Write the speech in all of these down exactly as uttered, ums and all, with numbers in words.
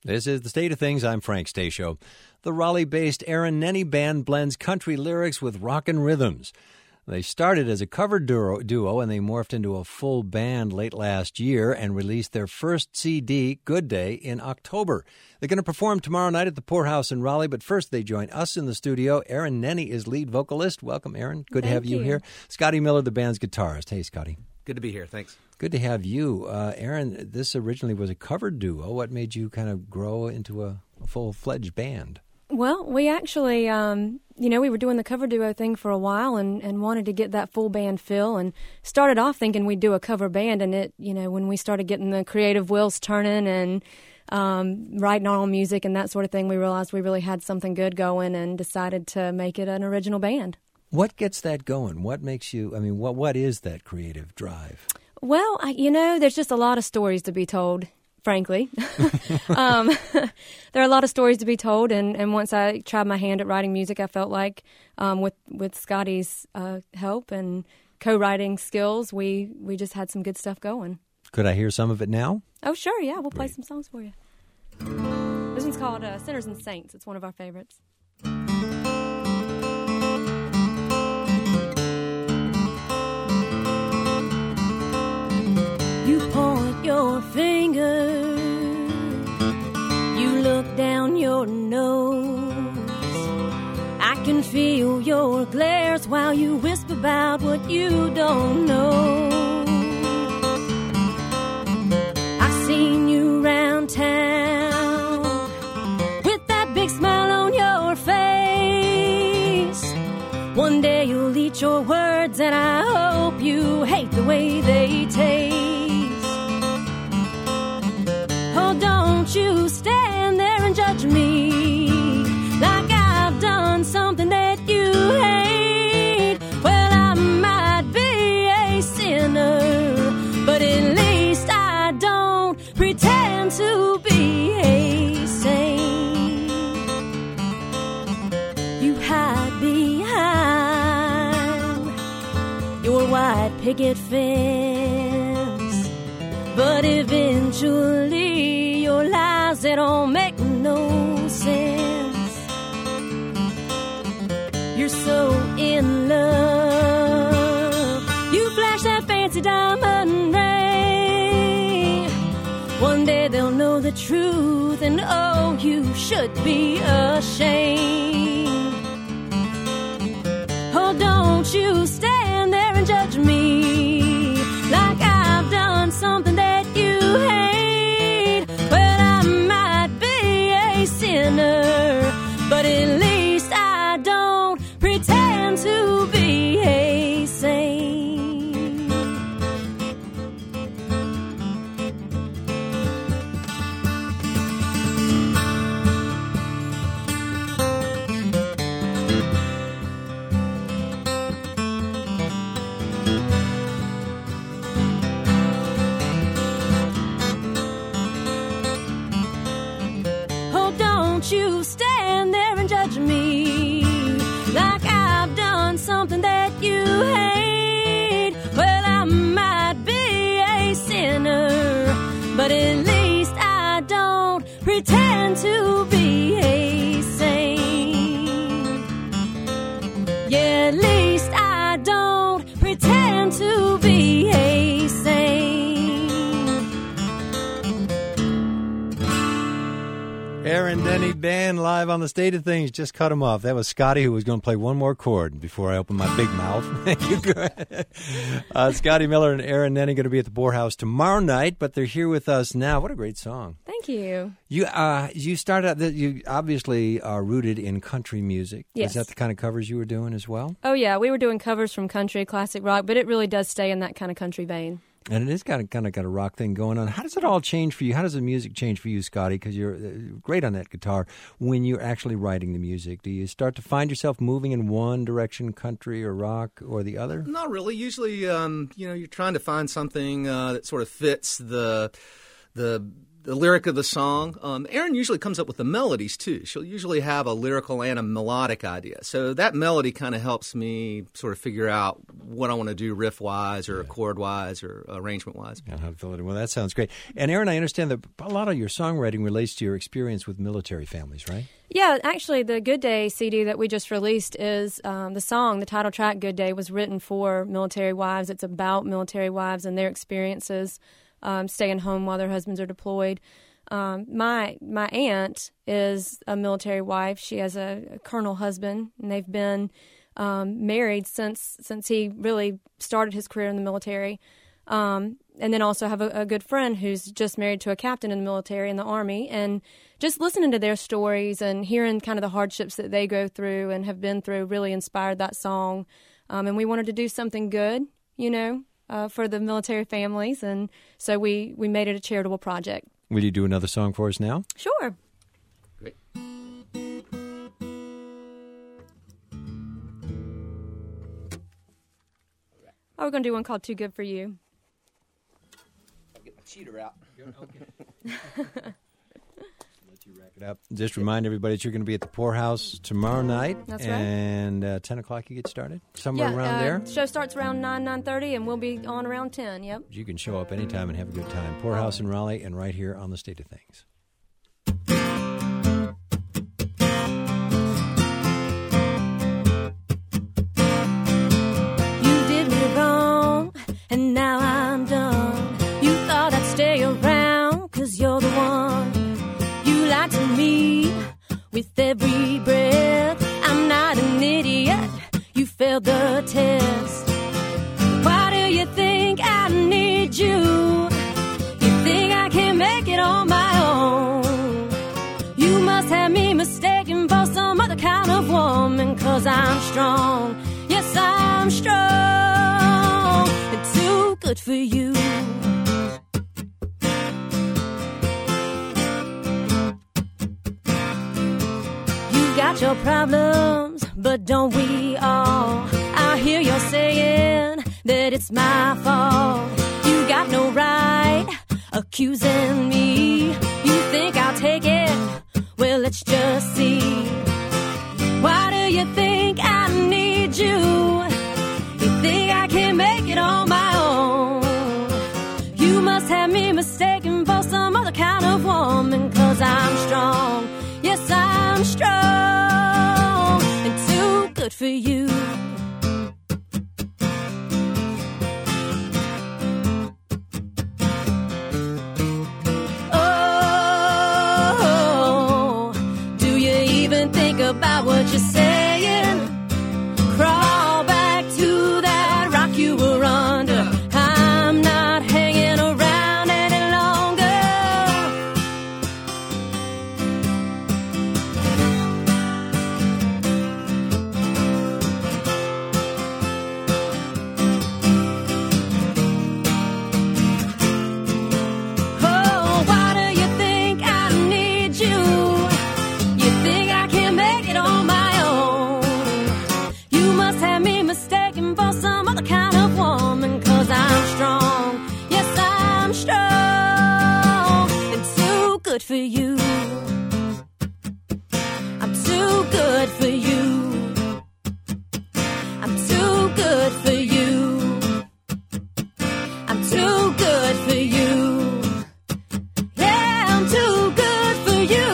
This is The State of Things. I'm Frank Stasio. The Raleigh-based Aaron Nenny Band blends country lyrics with rockin' rhythms. They started as a cover duo, duo, and they morphed into a full band late last year and released their first C D, Good Day, in October. They're going to perform tomorrow night at the Poorhouse in Raleigh, but first they join us in the studio. Aaron Nenny is lead vocalist. Welcome, Aaron. Good Thank to have you, you here. Scotty Miller, the band's guitarist. Hey, Scotty. Good to be here. Thanks. Good to have you. Uh, Aaron, this originally was a cover duo. What made you kind of grow into a, a full-fledged band? Well, we actually, um, you know, we were doing the cover duo thing for a while and, and wanted to get that full band feel, and started off thinking we'd do a cover band. And it, you know, when we started getting the creative wheels turning and um, writing our own music and that sort of thing, we realized we really had something good going and decided to make it an original band. What gets that going? What makes you, I mean, what what is that creative drive? Well, I, you know, there's just a lot of stories to be told, frankly. um, there are a lot of stories to be told, and, and once I tried my hand at writing music, I felt like um, with with Scotty's uh, help and co-writing skills, we, we just had some good stuff going. Could I hear some of it now? Oh, sure, yeah, we'll play Great. some songs for you. This one's called uh, Sinners and Saints. It's one of our favorites. You point your finger, you look down your nose. I can feel your glares while you whisper about what you don't know. I've seen you round town with that big smile on your face. One day you'll eat your words, and I hope you hate the way they taste. Oh, don't you stand there and judge me like I've done something that you hate. Well, I might be a sinner, but at least I don't pretend to be a saint. You hide behind your white picket fence, but eventually your lies, they don't make no sense. You're so in love, you flash that fancy diamond ring. One day they'll know the truth, and oh, you should be ashamed. Oh, don't you stand there and judge me like I've done something that you hate. Well, I might be a sinner, but at least I don't pretend to be a saint. You stand there and judge me like I've done something that you hate. Well, I might be a sinner, but at least I don't pretend to be a saint. Yeah, at least I don't pretend to be a saint. Aaron Nenny Band live on The State of Things. Just cut him off. That was Scotty, who was going to play one more chord before I open my big mouth. Thank you. uh, Scotty Miller and Aaron Nenny going to be at the Poorhouse tomorrow night, but they're here with us now. What a great song. Thank you. You uh, you started out, you obviously are rooted in country music. Yes. Is that the kind of covers you were doing as well? Oh, yeah. We were doing covers from country, classic rock, but it really does stay in that kind of country vein. And it is kind of, kind of got a rock thing going on. How does it all change for you? How does the music change for you, Scotty? Because you're great on that guitar when you're actually writing the music. Do you start to find yourself moving in one direction, country or rock, or the other? Not really. Usually, um, you know, you're trying to find something uh, that sort of fits the the the lyric of the song. Um, Erin usually comes up with the melodies, too. She'll usually have a lyrical and a melodic idea. So that melody kind of helps me sort of figure out what I want to do riff-wise or yeah. chord-wise or arrangement-wise. Yeah, how to fill it in. Well, that sounds great. And, Erin, I understand that a lot of your songwriting relates to your experience with military families, right? Yeah, actually, the Good Day C D that we just released is um, the song, the title track, Good Day, was written for military wives. It's about military wives and their experiences um, staying home while their husbands are deployed. Um, my my aunt is a military wife. She has a, a colonel husband, and they've been um, married since since he really started his career in the military. Um, and then also have a, a good friend who's just married to a captain in the military in the Army. And just listening to their stories and hearing kind of the hardships that they go through and have been through really inspired that song. Um, and we wanted to do something good, you know, uh, for the military families. And so we, we made it a charitable project. Will you do another song for us now? Sure. Great. Oh, we're going to do one called Too Good For You. Cheater out. Let you rack it up. Just remind everybody that you're going to be at the Poorhouse tomorrow night. That's right. And uh, ten o'clock you get started? Somewhere yeah, around uh, there? The show starts around nine, nine thirty, and we'll be on around ten, yep. You can show up anytime and have a good time. Poorhouse in Raleigh and right here on The State of Things. You did me wrong, and now I'm done. Stay around, cause you're the one. You lied to me with every breath. I'm not an idiot, you failed the test. Why do you think I need you? You think I can make it on my own? You must have me mistaken for some other kind of woman. Cause I'm strong, yes I'm strong, and too good for you. Got your problems, but don't we all? I hear you're saying that it's my fault. You got no right accusing me. You think I'll take it? Well, let's just see. Why do you think I need you? You think I can make it on my own? You must have me mistaken for some other kind of woman. Cause I'm strong, yes I'm strong, good for you. Oh, do you even think about what you're saying? Crawl back to that rock you were under. I'm not hanging around any longer. Good for you. I'm too good for you. I'm too good for you. I'm too good for you. Yeah, I'm too good for you.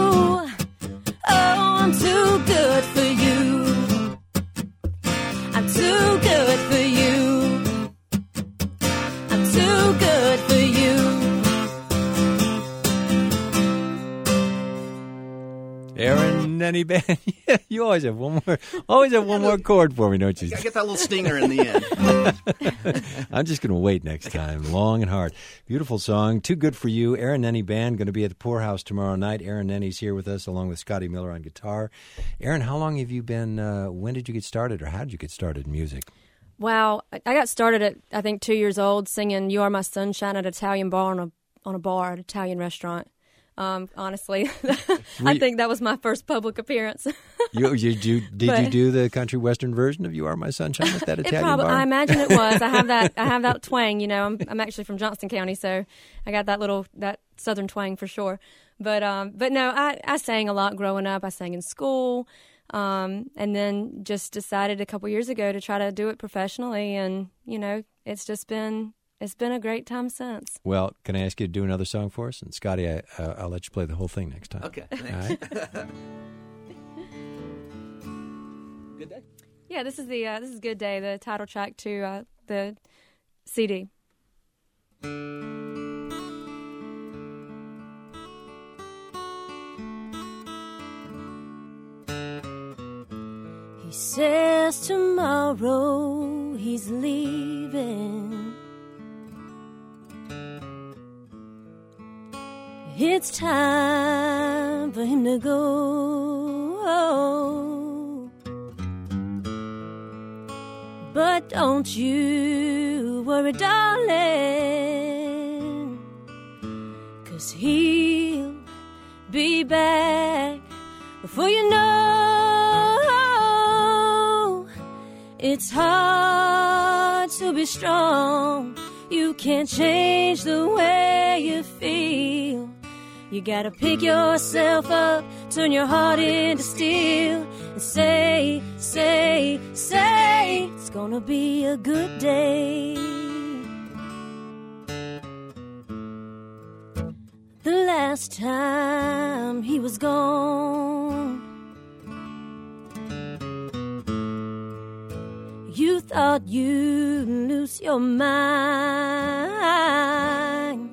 Oh, I'm too good for you. I'm too good for you. I'm too good for you. Erin Nenny Band. Yeah, you always have one more. Always have one more chord for me, don't you? I get that little stinger in the end. I'm just going to wait next time, long and hard. Beautiful song, Too Good for You. Erin Nenny Band going to be at the Poorhouse tomorrow night. Erin Nenny's here with us, along with Scotty Miller on guitar. Erin, how long have you been? Uh, when did you get started, or how did you get started in music? Wow, I got started at I think two years old singing "You Are My Sunshine" at an Italian bar on a on a bar at an Italian restaurant. Um, honestly, I think that was my first public appearance. you, you, you, did But- you do the country western version of "You Are My Sunshine" at that It Italian probably, bar? I imagine it was. I have that. I have that twang. You know, I'm I'm actually from Johnston County, so I got that little that southern twang for sure. But um, but no, I I sang a lot growing up. I sang in school, um, and then just decided a couple years ago to try to do it professionally, and you know, it's just been it's been a great time since. Well, can I ask you to do another song for us? And Scotty, I, uh, I'll let you play the whole thing next time. Okay. All Thanks. right. Good day. Yeah, this is the uh, this is "Good Day," the title track to uh, the C D. He says tomorrow he's leaving. It's time for him to go. But don't you worry, darling, 'cause he'll be back before you know. It's hard to be strong. You can't change the way you feel. You gotta pick yourself up, turn your heart into steel, and say, say, say, it's gonna be a good day. The last time he was gone, you thought you'd lose your mind.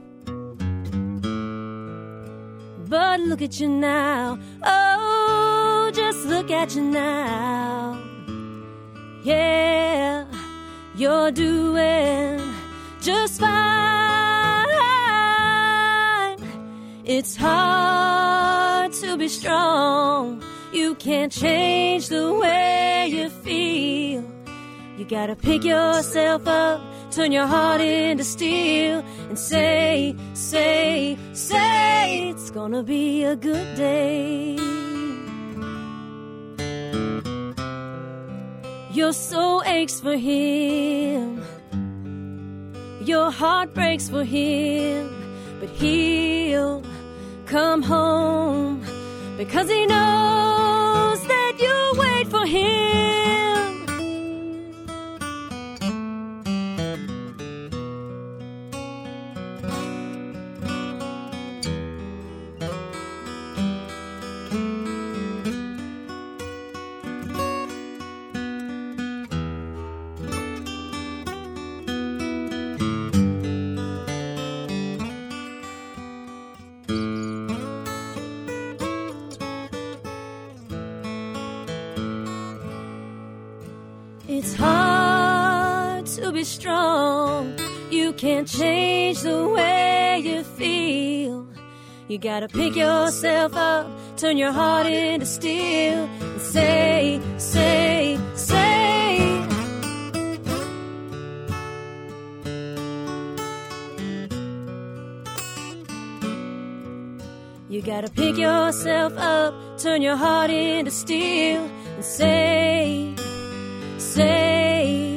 But look at you now, oh, just look at you now. Yeah, you're doing just fine. It's hard to be strong. You can't change the way you feel. You gotta pick yourself up, turn your heart into steel, and say, say, say, it's gonna be a good day. Your soul aches for him, your heart breaks for him, but he'll come home because he knows that you'll wait for him. It's hard to be strong. You can't change the way you feel. You gotta pick yourself up, turn your heart into steel, and say, say, say. You gotta pick yourself up, turn your heart into steel, and say, say,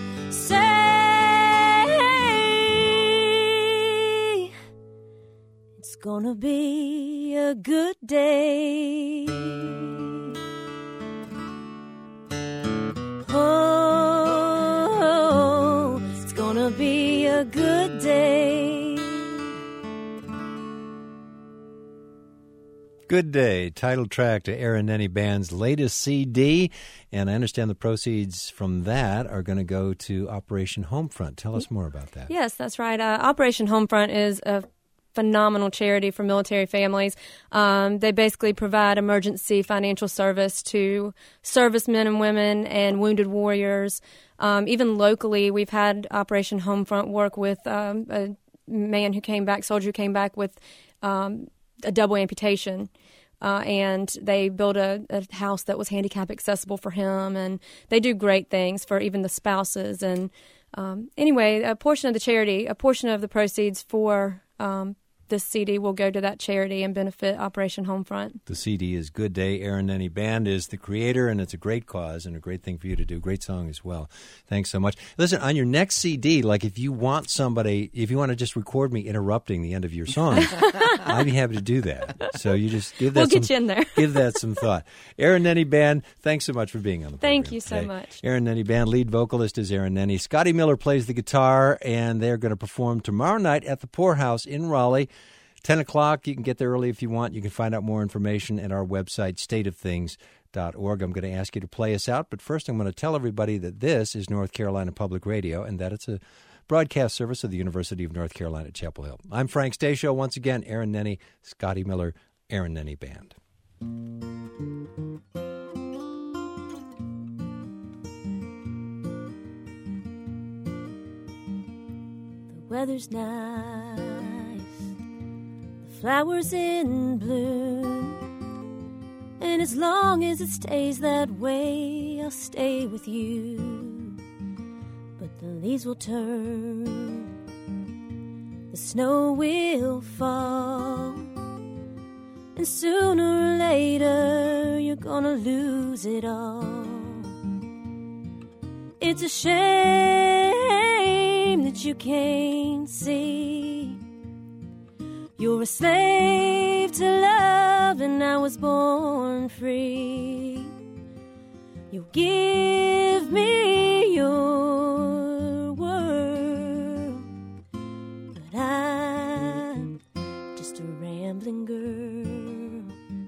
say, it's gonna be a good day. Oh, it's gonna be a good day. Good Day, title track to Aaron Nenny Band's latest C D, and I understand the proceeds from that are going to go to Operation Homefront. Tell us more about that. Yes, that's right. Uh, Operation Homefront is a phenomenal charity for military families. Um, they basically provide emergency financial service to servicemen and women and wounded warriors. Um, even locally, we've had Operation Homefront work with um, a man who came back, soldier who came back with um, a double amputation. Uh, and they built a, a house that was handicap accessible for him, and they do great things for even the spouses. And um, anyway, a portion of the charity, a portion of the proceeds for um, this C D will go to that charity and benefit Operation Homefront. The C D is Good Day. Erin Nenny Band is the creator, and it's a great cause and a great thing for you to do. Great song as well. Thanks so much. Listen, on your next C D, like if you want somebody, if you want to just record me interrupting the end of your song, I'd be happy to do that. So you just give that We'll some, get you in there. give that some thought. Erin Nenny Band, thanks so much for being on the program. Thank you so today. much. Erin Nenny Band, lead vocalist is Erin Nenny. Scotty Miller plays the guitar, and they're going to perform tomorrow night at the Poorhouse in Raleigh. ten o'clock, you can get there early if you want. You can find out more information at our website, state of things dot org. I'm going to ask you to play us out, but first I'm going to tell everybody that this is North Carolina Public Radio and that it's a broadcast service of the University of North Carolina at Chapel Hill. I'm Frank Stasio. Once again, Erin Nenny, Scotty Miller, Erin Nenny Band. The weather's nice. Flowers in bloom, and as long as it stays that way, I'll stay with you. But the leaves will turn, the snow will fall, and sooner or later you're gonna lose it all. It's a shame that you can't see you're a slave to love, and I was born free. You give me your world, but I'm just a rambling girl.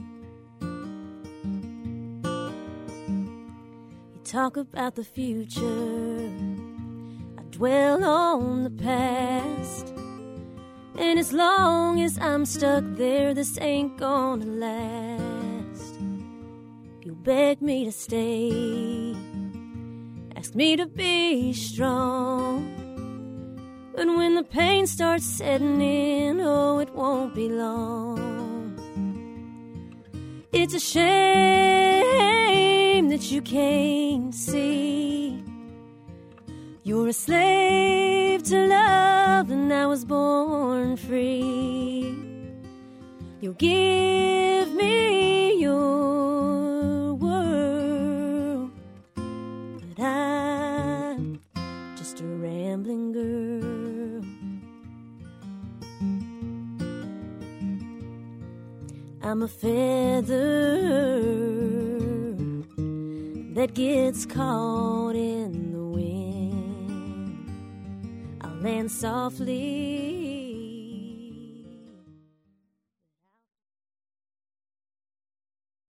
You talk about the future, I dwell on the past. And as long as I'm stuck there, this ain't gonna last. You beg me to stay, ask me to be strong. But when the pain starts setting in, oh, it won't be long. It's a shame that you can't see you're a slave to love, and I was born free. You give me your world, but I'm just a rambling girl. I'm a feather that gets caught in the wind. I'll land softly